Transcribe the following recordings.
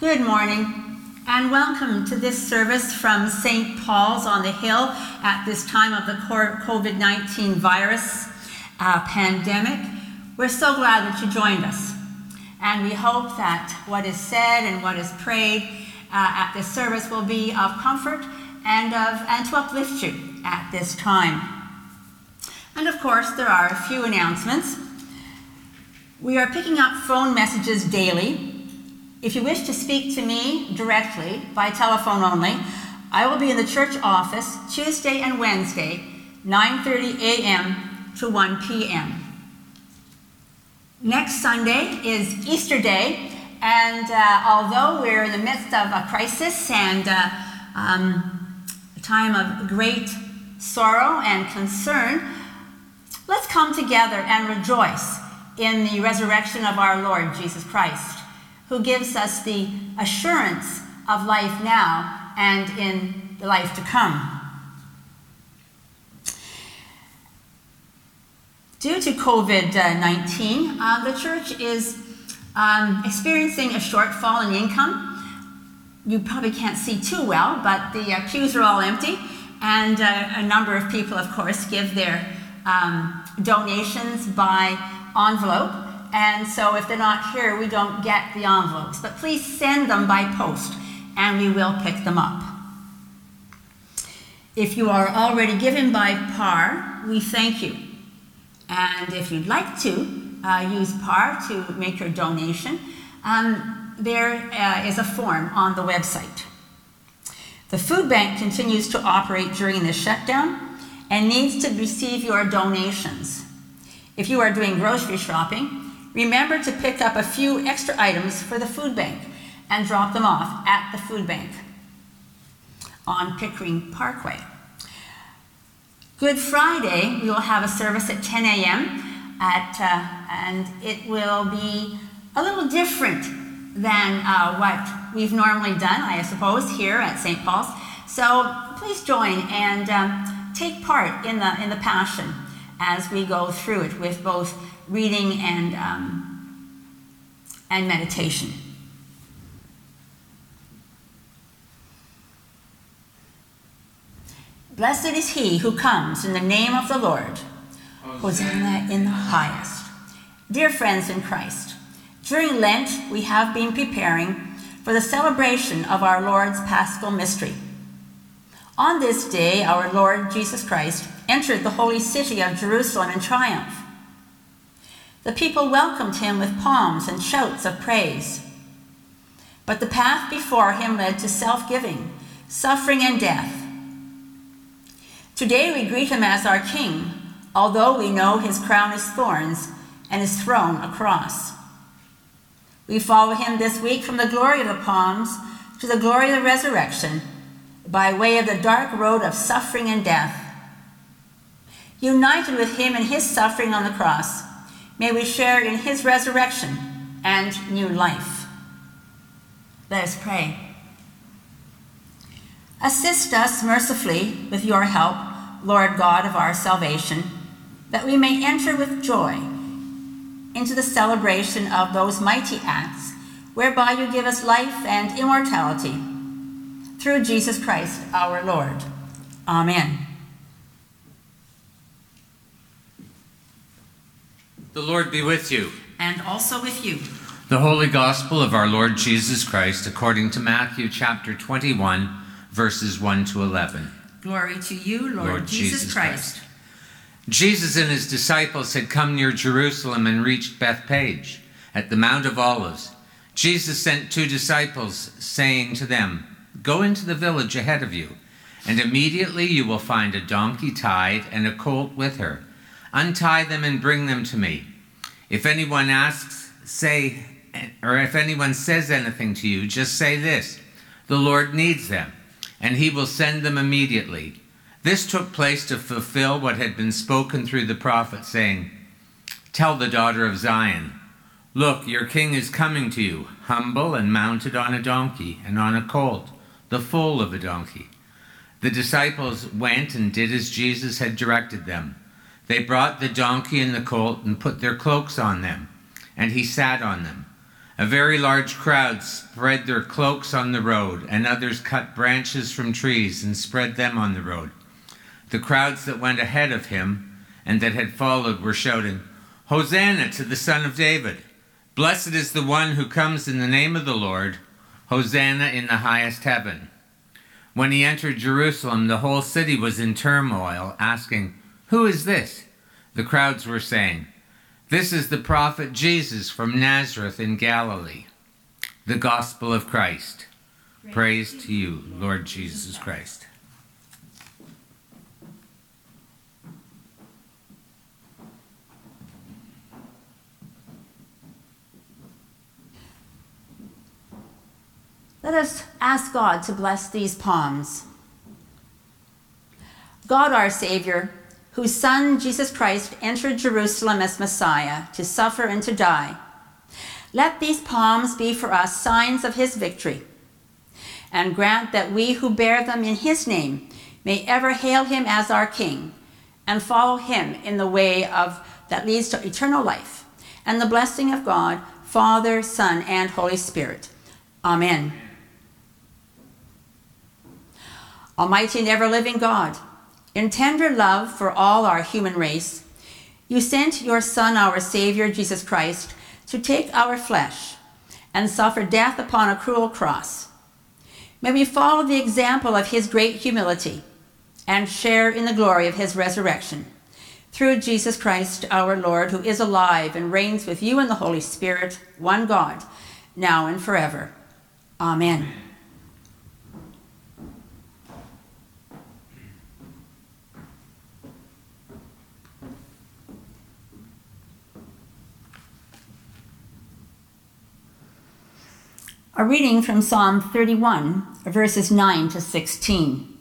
Good morning, and welcome to this service from St. Paul's on the Hill at this time of the COVID-19 virus pandemic. We're so glad that you joined us, and we hope that what is said and what is prayed at this service will be of comfort and to uplift you at this time. And of course, there are a few announcements. We are picking up phone messages daily. If you wish to speak to me directly, by telephone only, I will be in the church office Tuesday and Wednesday, 9:30 a.m. to 1 p.m. Next Sunday is Easter Day, and although we're in the midst of a crisis and a time of great sorrow and concern, let's come together and rejoice in the resurrection of our Lord Jesus Christ, who gives us the assurance of life now and in the life to come. Due to COVID-19, the church is experiencing a shortfall in income. You probably can't see too well, but the pews are all empty, and a number of people, of course, give their donations by envelope. And so if they're not here, we don't get the envelopes. But please send them by post, and we will pick them up. If you are already given by PAR, we thank you. And if you'd like to use PAR to make your donation, there is a form on the website. The food bank continues to operate during this shutdown and needs to receive your donations. If you are doing grocery shopping, remember to pick up a few extra items for the food bank and drop them off at the food bank on Pickering Parkway. Good Friday, we will have a service at 10 a.m. And it will be a little different than what we've normally done, I suppose, here at St. Paul's. So please join and take part in the Passion as we go through it with both reading and meditation. Blessed is he who comes in the name of the Lord. Hosanna in the highest. Dear friends in Christ, during Lent we have been preparing for the celebration of our Lord's Paschal Mystery. On this day, our Lord Jesus Christ entered the holy city of Jerusalem in triumph. The people welcomed him with palms and shouts of praise. But the path before him led to self-giving, suffering, and death. Today we greet him as our King, although we know his crown is thorns and his throne a cross. We follow him this week from the glory of the palms to the glory of the resurrection, by way of the dark road of suffering and death. United with him in his suffering on the cross, may we share in his resurrection and new life. Let us pray. Assist us mercifully with your help, Lord God of our salvation, that we may enter with joy into the celebration of those mighty acts whereby you give us life and immortality. Through Jesus Christ our Lord. Amen. The Lord be with you. And also with you. The Holy Gospel of our Lord Jesus Christ according to Matthew chapter 21, verses 1 to 11. Glory to you, Lord Jesus Christ. Jesus and his disciples had come near Jerusalem and reached Bethphage at the Mount of Olives. Jesus sent 2 disciples, saying to them, "Go into the village ahead of you, and immediately you will find a donkey tied and a colt with her. Untie them and bring them to me. If anyone if anyone says anything to you, just say this: the Lord needs them, and he will send them immediately." This took place to fulfill what had been spoken through the prophet, saying, "Tell the daughter of Zion, look, your king is coming to you, humble and mounted on a donkey and on a colt, the foal of a donkey." The disciples went and did as Jesus had directed them. They brought the donkey and the colt and put their cloaks on them, and he sat on them. A very large crowd spread their cloaks on the road, and others cut branches from trees and spread them on the road. The crowds that went ahead of him and that had followed were shouting, "Hosanna to the Son of David! Blessed is the one who comes in the name of the Lord! Hosanna in the highest heaven!" When he entered Jerusalem, the whole city was in turmoil, asking, "Who is this?" The crowds were saying, "This is the prophet Jesus from Nazareth in Galilee." The Gospel of Christ. Praise to you, Lord Jesus Christ. Let us ask God to bless these palms. God, our Savior, whose Son, Jesus Christ, entered Jerusalem as Messiah to suffer and to die, let these palms be for us signs of his victory, and grant that we who bear them in his name may ever hail him as our King and follow him in the way that leads to eternal life, and the blessing of God, Father, Son, and Holy Spirit. Amen. Almighty and ever-living God, in tender love for all our human race, you sent your Son, our Savior, Jesus Christ, to take our flesh and suffer death upon a cruel cross. May we follow the example of his great humility and share in the glory of his resurrection. Through Jesus Christ, our Lord, who is alive and reigns with you in the Holy Spirit, one God, now and forever. Amen. A reading from Psalm 31, verses 9 to 16.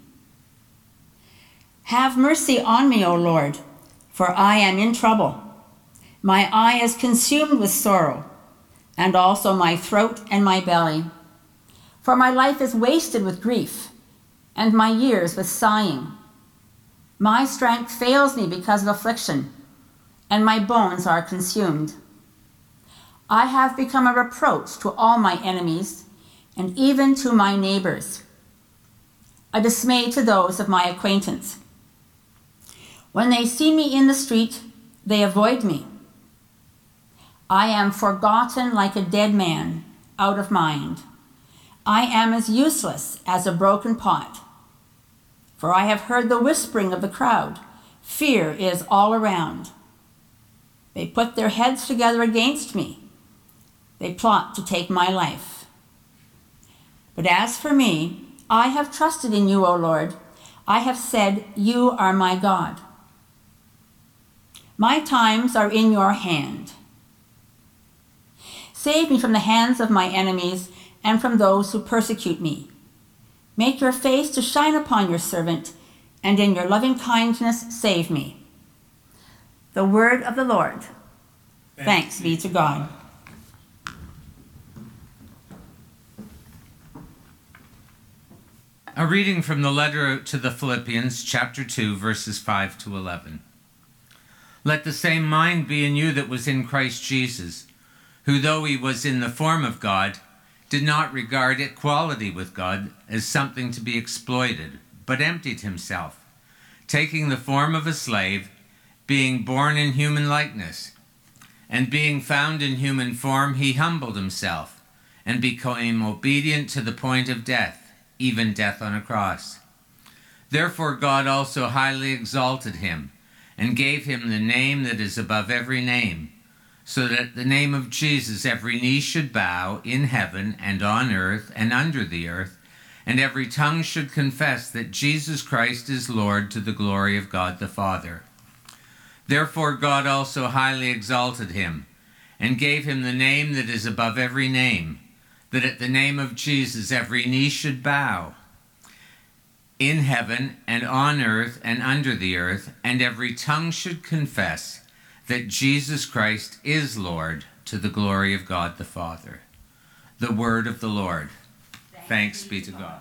Have mercy on me, O Lord, for I am in trouble. My eye is consumed with sorrow, and also my throat and my belly. For my life is wasted with grief, and my years with sighing. My strength fails me because of affliction, and my bones are consumed. I have become a reproach to all my enemies, and even to my neighbors, a dismay to those of my acquaintance. When they see me in the street, they avoid me. I am forgotten like a dead man, out of mind. I am as useless as a broken pot. For I have heard the whispering of the crowd. Fear is all around. They put their heads together against me. They plot to take my life. But as for me, I have trusted in you, O Lord. I have said, you are my God. My times are in your hand. Save me from the hands of my enemies and from those who persecute me. Make your face to shine upon your servant, and in your loving kindness save me. The word of the Lord. Thanks be to God. A reading from the letter to the Philippians, chapter 2, verses 5 to 11. Let the same mind be in you that was in Christ Jesus, who, though he was in the form of God, did not regard equality with God as something to be exploited, but emptied himself, taking the form of a slave, being born in human likeness. And being found in human form, he humbled himself, and became obedient to the point of death, even death on a cross. Therefore God also highly exalted him, and gave him the name that is above every name, so that at the name of Jesus every knee should bow in heaven and on earth and under the earth, and every tongue should confess that Jesus Christ is Lord, to the glory of God the Father. Therefore God also highly exalted him, and gave him the name that is above every name, that at the name of Jesus every knee should bow, in heaven and on earth and under the earth, and every tongue should confess that Jesus Christ is Lord, to the glory of God the Father. The word of the Lord. Thanks be to God.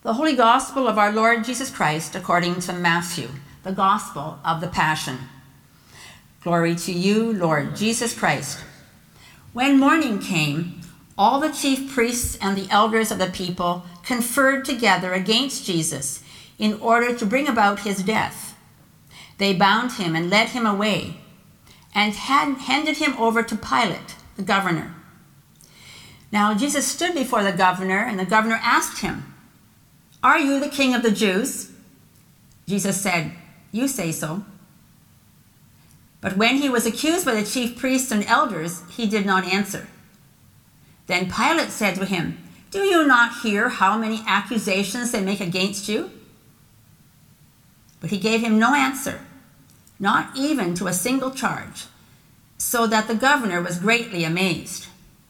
The Holy Gospel of our Lord Jesus Christ according to Matthew, the Gospel of the Passion. Glory to you, Lord Jesus Christ. When morning came, all the chief priests and the elders of the people conferred together against Jesus in order to bring about his death. They bound him and led him away and handed him over to Pilate, the governor. Now Jesus stood before the governor, and the governor asked him, "Are you the king of the Jews?" Jesus said, "You say so." But when he was accused by the chief priests and elders, he did not answer. Then Pilate said to him, "Do you not hear how many accusations they make against you?" But he gave him no answer, not even to a single charge, so that the governor was greatly amazed.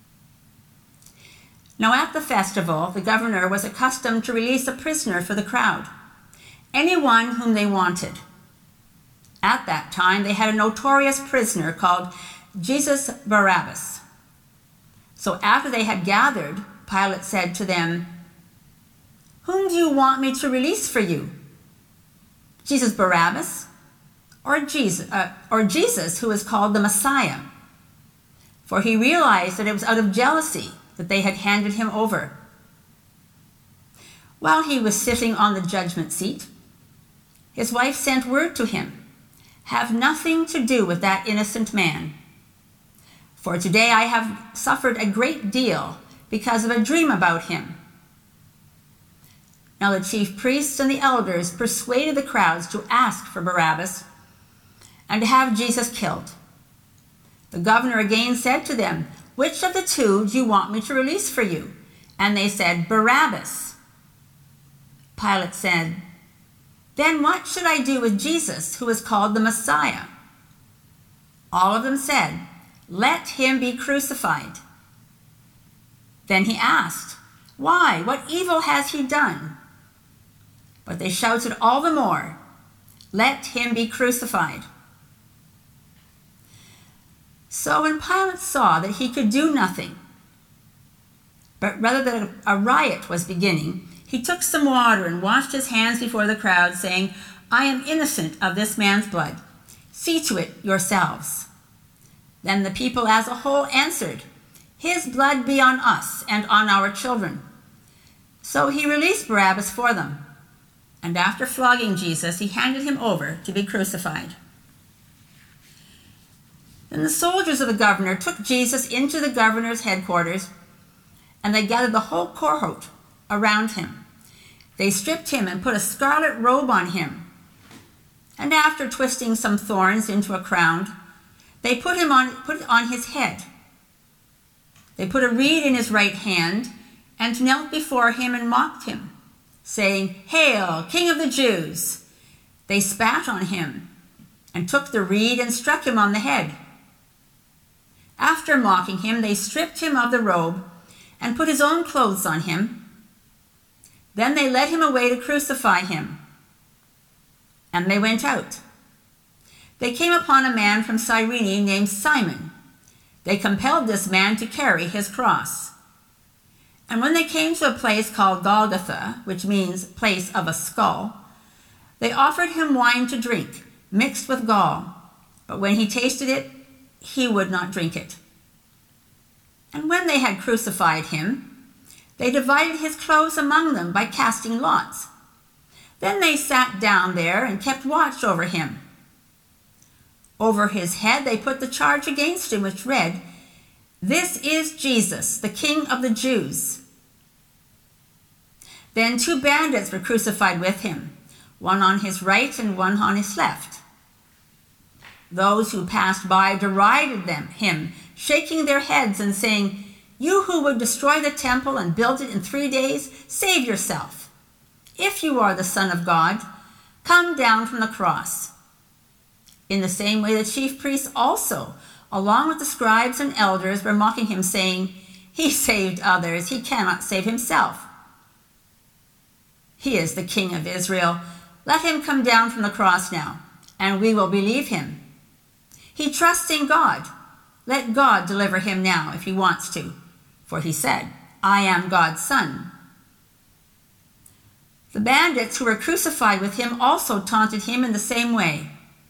Now at the festival, the governor was accustomed to release a prisoner for the crowd, anyone whom they wanted. At that time, they had a notorious prisoner called Jesus Barabbas. So after they had gathered, Pilate said to them, "Whom do you want me to release for you? Jesus Barabbas or Jesus, who is called the Messiah?" For he realized that it was out of jealousy that they had handed him over. While he was sitting on the judgment seat, his wife sent word to him, "Have nothing to do with that innocent man. For today I have suffered a great deal because of a dream about him." Now the chief priests and the elders persuaded the crowds to ask for Barabbas and to have Jesus killed. The governor again said to them, "Which of the two do you want me to release for you?" And they said, "Barabbas." Pilate said, "Then what should I do with Jesus, who is called the Messiah?" All of them said, "Let him be crucified." Then he asked, "Why? What evil has he done?" But they shouted all the more, "Let him be crucified." So when Pilate saw that he could do nothing, but rather that a riot was beginning, he took some water and washed his hands before the crowd, saying, "I am innocent of this man's blood. See to it yourselves." Then the people as a whole answered, "His blood be on us and on our children." So he released Barabbas for them, and after flogging Jesus, he handed him over to be crucified. Then the soldiers of the governor took Jesus into the governor's headquarters, and they gathered the whole cohort around him. They stripped him and put a scarlet robe on him, and after twisting some thorns into a crown, they put it on his head. They put a reed in his right hand and knelt before him and mocked him, saying, "Hail, King of the Jews!" They spat on him and took the reed and struck him on the head. After mocking him, they stripped him of the robe and put his own clothes on him. Then they led him away to crucify him. And they went out. They came upon a man from Cyrene named Simon. They compelled this man to carry his cross. And when they came to a place called Golgotha, which means place of a skull, they offered him wine to drink, mixed with gall. But when he tasted it, he would not drink it. And when they had crucified him, they divided his clothes among them by casting lots. Then they sat down there and kept watch over him. Over his head they put the charge against him, which read, "This is Jesus, the King of the Jews." Then 2 bandits were crucified with him, one on his right and one on his left. Those who passed by derided him, shaking their heads and saying, "You who would destroy the temple and build it in 3 days, save yourself. If you are the Son of God, come down from the cross." In the same way, the chief priests also, along with the scribes and elders, were mocking him, saying, "He saved others, he cannot save himself. He is the King of Israel. Let him come down from the cross now, and we will believe him. He trusts in God. Let God deliver him now if he wants to. For he said, 'I am God's son.'" The bandits who were crucified with him also taunted him in the same way.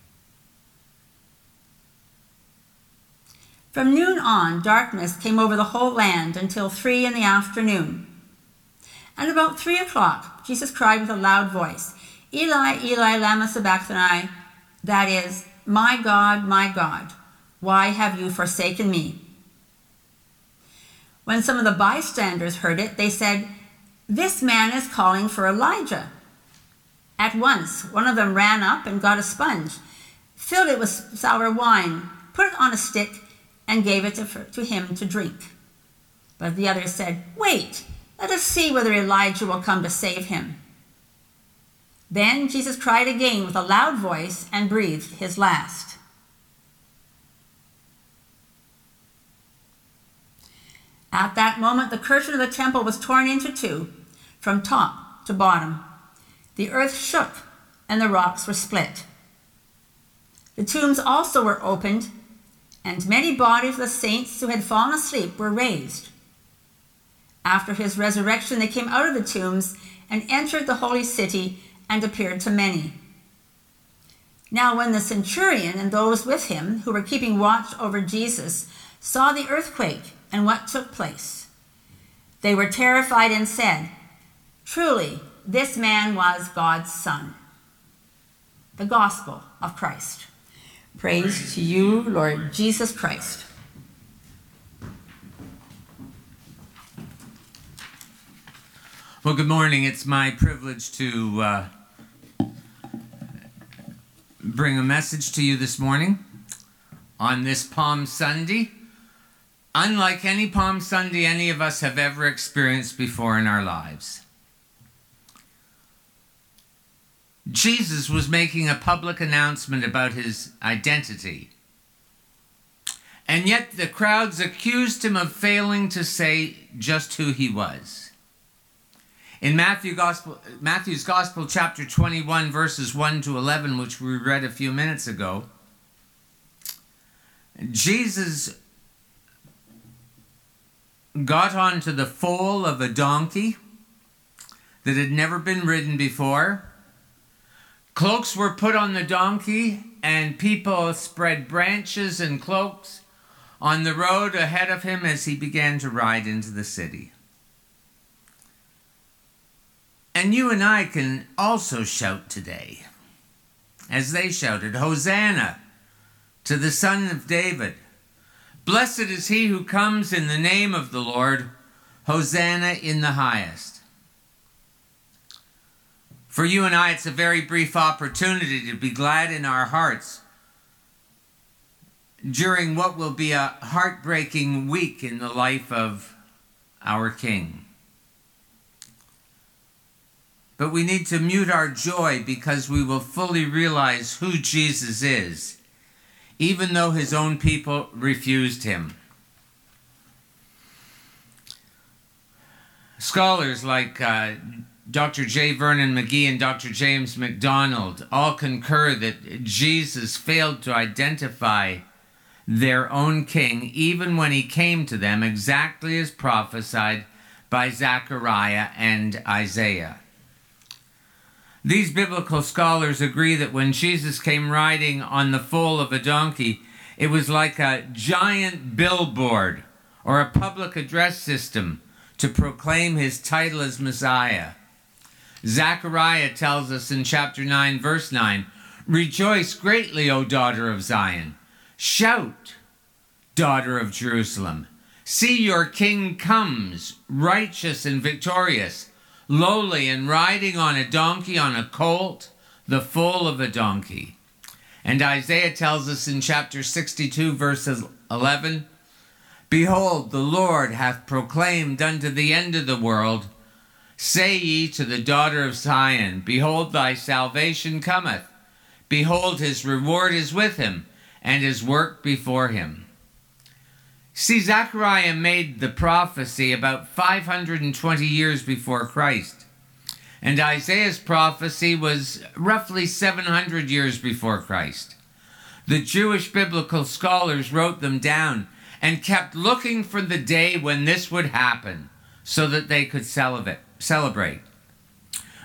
From noon on, darkness came over the whole land until 3 p.m. And about 3 o'clock, Jesus cried with a loud voice, "Eli, Eli, lama sabachthani," that is, my God, why have you forsaken me?" When some of the bystanders heard it, they said, "This man is calling for Elijah." At once, one of them ran up and got a sponge, filled it with sour wine, put it on a stick, and gave it to him to drink. But the others said, "Wait, let us see whether Elijah will come to save him." Then Jesus cried again with a loud voice and breathed his last. At that moment, the curtain of the temple was torn into two, from top to bottom. The earth shook, and the rocks were split. The tombs also were opened, and many bodies of the saints who had fallen asleep were raised. After his resurrection, they came out of the tombs and entered the holy city and appeared to many. Now when the centurion and those with him who were keeping watch over Jesus saw the earthquake and what took place, they were terrified and said, "Truly, this man was God's Son." The Gospel of Christ. Praise to you, Lord Jesus Christ. Well, good morning. It's my privilege to bring a message to you this morning on this Palm Sunday. Unlike any Palm Sunday any of us have ever experienced before in our lives. Jesus was making a public announcement about his identity. And yet the crowds accused him of failing to say just who he was. In Matthew's Gospel, chapter 21, verses 1 to 11, which we read a few minutes ago, Jesus got onto the foal of a donkey that had never been ridden before. Cloaks were put on the donkey, and people spread branches and cloaks on the road ahead of him as he began to ride into the city. And you and I can also shout today, as they shouted, "Hosanna to the Son of David. Blessed is he who comes in the name of the Lord. Hosanna in the highest." For you and I, it's a very brief opportunity to be glad in our hearts during what will be a heartbreaking week in the life of our King. But we need to mute our joy because we will fully realize who Jesus is, even though his own people refused him. Scholars like Dr. J. Vernon McGee and Dr. James MacDonald all concur that Jesus failed to identify their own king even when he came to them exactly as prophesied by Zechariah and Isaiah. These biblical scholars agree that when Jesus came riding on the foal of a donkey, it was like a giant billboard or a public address system to proclaim his title as Messiah. Zechariah tells us in chapter 9, verse 9, "Rejoice greatly, O daughter of Zion. Shout, daughter of Jerusalem. See, your king comes, righteous and victorious, lowly and riding on a donkey, on a colt, the foal of a donkey." And Isaiah tells us in chapter 62, verse 11, "Behold, the Lord hath proclaimed unto the end of the world, say ye to the daughter of Zion, Behold, thy salvation cometh. Behold, his reward is with him, and his work before him." See, Zechariah made the prophecy about 520 years before Christ, and Isaiah's prophecy was roughly 700 years before Christ. The Jewish biblical scholars wrote them down and kept looking for the day when this would happen so that they could celebrate.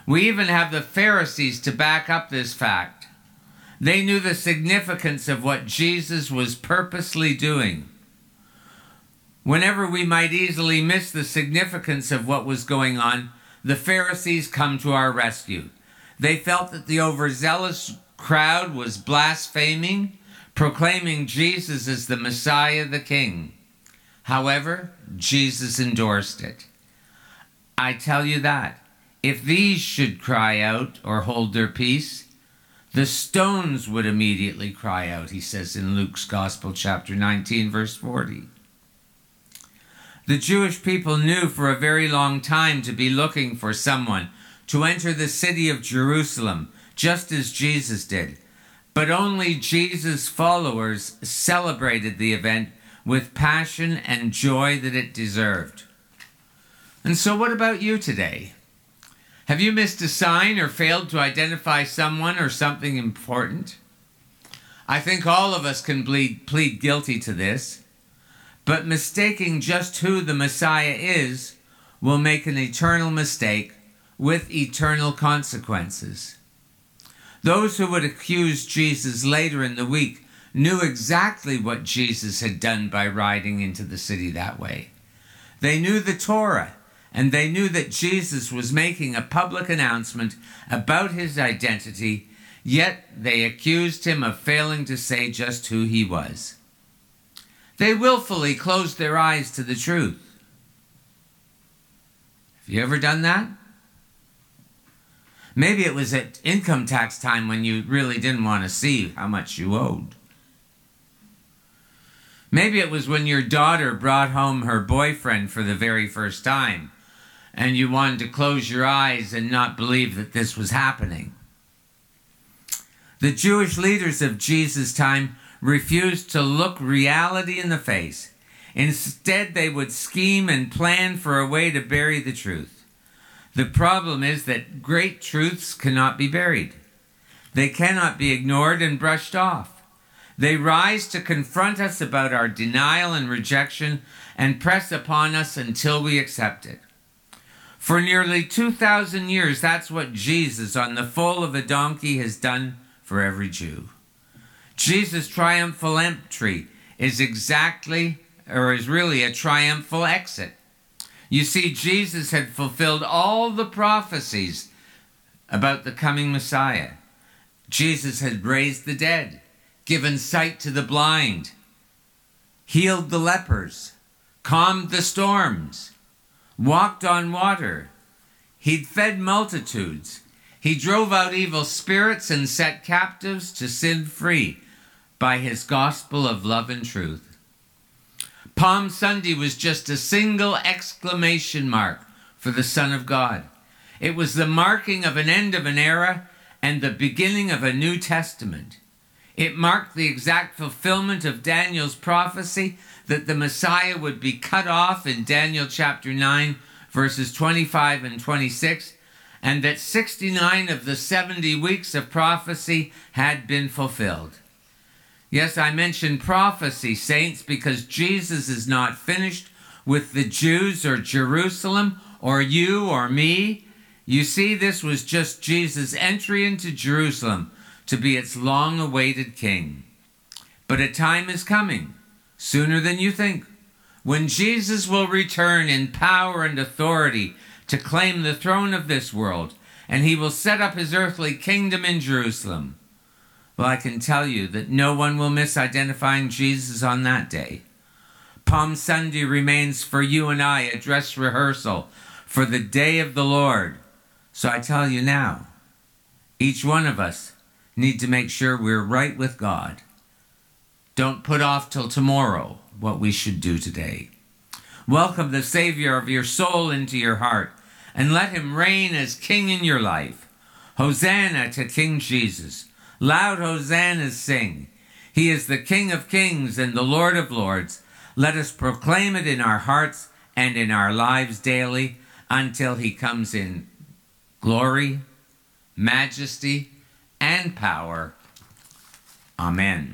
We even have the Pharisees to back up this fact. They knew the significance of what Jesus was purposely doing. Whenever we might easily miss the significance of what was going on, the Pharisees come to our rescue. They felt that the overzealous crowd was blaspheming, proclaiming Jesus as the Messiah, the King. However, Jesus endorsed it. I tell you that, if these should cry out or hold their peace, the stones would immediately cry out, he says in Luke's Gospel, chapter 19, verse 40. The Jewish people knew for a very long time to be looking for someone to enter the city of Jerusalem, just as Jesus did. But only Jesus' followers celebrated the event with passion and joy that it deserved. And so what about you today? Have you missed a sign or failed to identify someone or something important? I think all of us can plead guilty to this, but mistaking just who the Messiah is will make an eternal mistake with eternal consequences. Those who would accuse Jesus later in the week knew exactly what Jesus had done by riding into the city that way. They knew the Torah, and they knew that Jesus was making a public announcement about his identity, yet they accused him of failing to say just who he was. They willfully closed their eyes to the truth. Have you ever done that? Maybe it was at income tax time when you really didn't want to see how much you owed. Maybe it was when your daughter brought home her boyfriend for the very first time, and you wanted to close your eyes and not believe that this was happening. The Jewish leaders of Jesus' time refused to look reality in the face. Instead, they would scheme and plan for a way to bury the truth. The problem is that great truths cannot be buried. They cannot be ignored and brushed off. They rise to confront us about our denial and rejection and press upon us until we accept it. For nearly 2,000 years, that's what Jesus on the foal of a donkey has done for every Jew. Jesus' triumphal entry is really a triumphal exit. You see, Jesus had fulfilled all the prophecies about the coming Messiah. Jesus had raised the dead, given sight to the blind, healed the lepers, calmed the storms, walked on water. He'd fed multitudes. He drove out evil spirits and set captives to sin free by his gospel of love and truth. Palm Sunday was just a single exclamation mark for the Son of God. It was the marking of an end of an era and the beginning of a New Testament. It marked the exact fulfillment of Daniel's prophecy that the Messiah would be cut off in Daniel chapter 9, verses 25 and 26, and that 69 of the 70 weeks of prophecy had been fulfilled. Yes, I mentioned prophecy, saints, because Jesus is not finished with the Jews or Jerusalem or you or me. You see, this was just Jesus' entry into Jerusalem to be its long-awaited king. But a time is coming, sooner than you think, when Jesus will return in power and authority to claim the throne of this world, and he will set up his earthly kingdom in Jerusalem. Well, I can tell you that no one will miss identifying Jesus on that day. Palm Sunday remains for you and I a dress rehearsal for the day of the Lord. So I tell you now, each one of us need to make sure we're right with God. Don't put off till tomorrow what we should do today. Welcome the Savior of your soul into your heart and let him reign as King in your life. Hosanna to King Jesus. Loud hosannas sing. He is the King of kings and the Lord of lords. Let us proclaim it in our hearts and in our lives daily until he comes in glory, majesty, and power. Amen.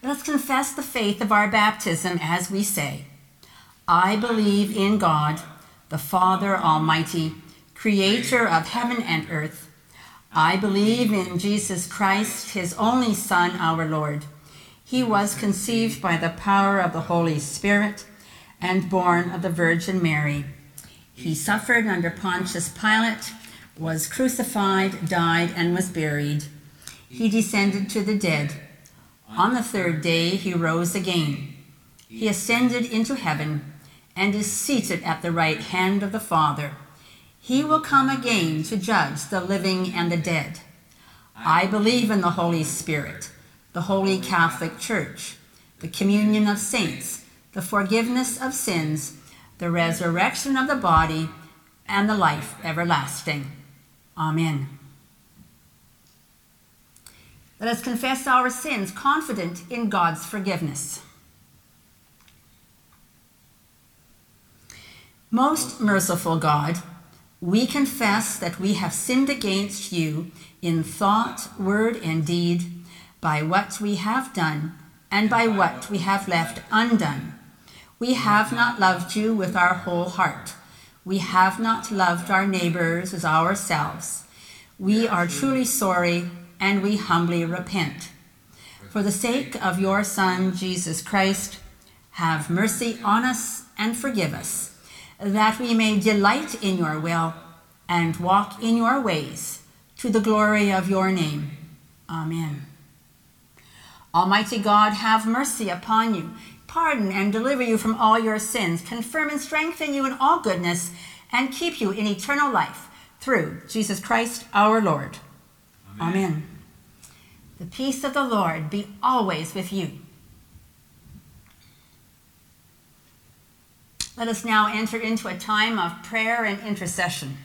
Let us confess the faith of our baptism as we say, I believe in God, the Father Almighty, creator of heaven and earth. I believe in Jesus Christ, his only Son, our Lord. He was conceived by the power of the Holy Spirit and born of the Virgin Mary. He suffered under Pontius Pilate, was crucified, died, and was buried. He descended to the dead. On the third day he rose again. He ascended into heaven and is seated at the right hand of the Father. He will come again to judge the living and the dead. I believe in the Holy Spirit, the Holy Catholic Church, the communion of saints, the forgiveness of sins, the resurrection of the body, and the life everlasting. Amen. Let us confess our sins, confident in God's forgiveness. Most merciful God, we confess that we have sinned against you in thought, word, and deed, by what we have done and by what we have left undone. We have not loved you with our whole heart. We have not loved our neighbors as ourselves. We are truly sorry, and we humbly repent. For the sake of your Son, Jesus Christ, have mercy on us and forgive us, that we may delight in your will and walk in your ways, to the glory of your name. Amen. Almighty God, have mercy upon you, pardon and deliver you from all your sins, confirm and strengthen you in all goodness, and keep you in eternal life, through Jesus Christ our Lord. Amen. The peace of the Lord be always with you. Let us now enter into a time of prayer and intercession.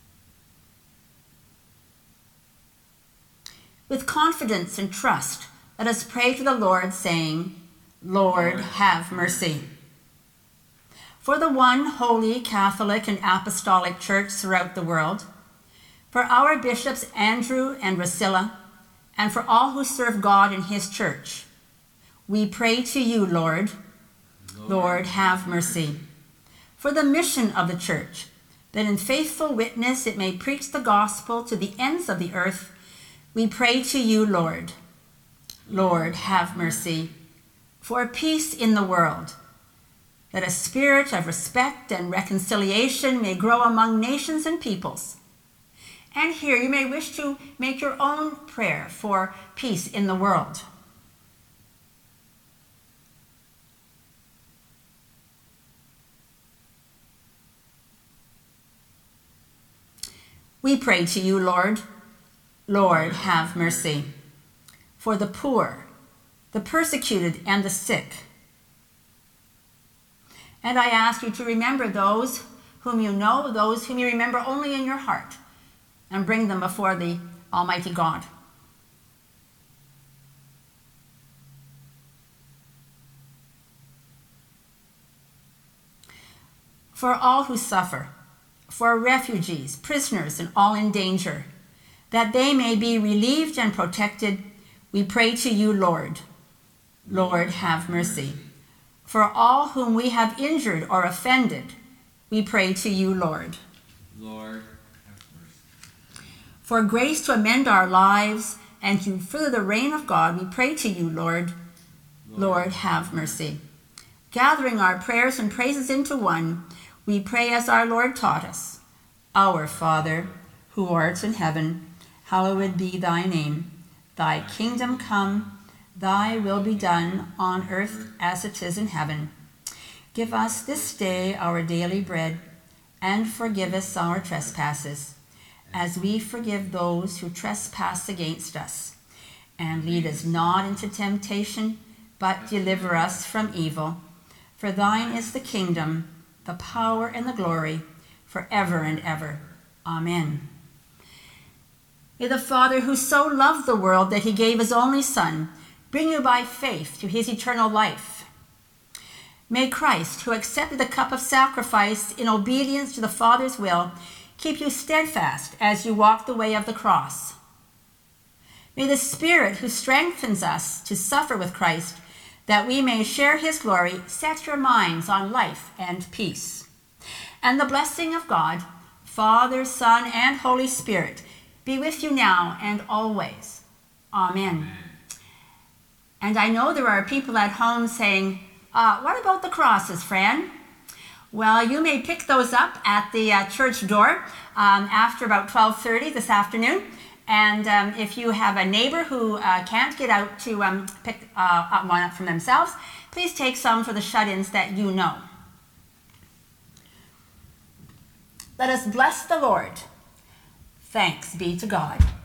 With confidence and trust, let us pray to the Lord, saying, Lord, have mercy. For the one holy Catholic and Apostolic Church throughout the world, for our bishops Andrew and Rusilla, and for all who serve God in his church, we pray to you, Lord. Lord, have mercy. For the mission of the church, that in faithful witness it may preach the gospel to the ends of the earth, we pray to you, Lord. Lord, have mercy. For peace in the world, that a spirit of respect and reconciliation may grow among nations and peoples. And here you may wish to make your own prayer for peace in the world. We pray to you, Lord. Lord, have mercy. For the poor, the persecuted, and the sick. And I ask you to remember those whom you know, those whom you remember only in your heart, and bring them before the Almighty God. For all who suffer, for refugees, prisoners, and all in danger, that they may be relieved and protected, we pray to you, Lord. Lord, have mercy. For all whom we have injured or offended, we pray to you, Lord. Lord, have mercy. For grace to amend our lives and to further the reign of God, we pray to you, Lord. Lord, have mercy. Gathering our prayers and praises into one, we pray as our Lord taught us. Our Father, who art in heaven, hallowed be thy name. Thy kingdom come, thy will be done on earth as it is in heaven. Give us this day our daily bread, and forgive us our trespasses, as we forgive those who trespass against us. And lead us not into temptation, but deliver us from evil. For thine is the kingdom, the power, and the glory, forever and ever. Amen. May the Father, who so loved the world that he gave his only Son, bring you by faith to his eternal life. May Christ, who accepted the cup of sacrifice in obedience to the Father's will, keep you steadfast as you walk the way of the cross. May the Spirit, who strengthens us to suffer with Christ, that we may share his glory, set your minds on life and peace. And the blessing of God, Father, Son, and Holy Spirit, be with you now and always. Amen. And I know there are people at home saying, what about the crosses, Fran? Well, you may pick those up at the church door after about 12:30 this afternoon. And if you have a neighbor who can't get out to pick one up for themselves, please take some for the shut-ins that you know. Let us bless the Lord. Thanks be to God.